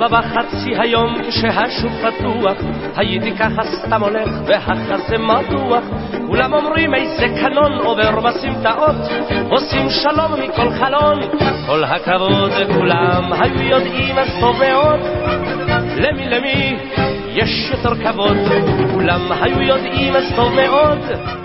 וחצי היום כשהשוק פתוח, הייתי ככה סתם הולך והחזה מדוח. כולם אומרים איזה קנון עובר בסמטאות, עושים שלום מכל חלון, כל הכבוד. כולם היו יודעים אז טוב מאוד, למי יש יותר כבוד. כולם היו יודעים אז טוב מאוד,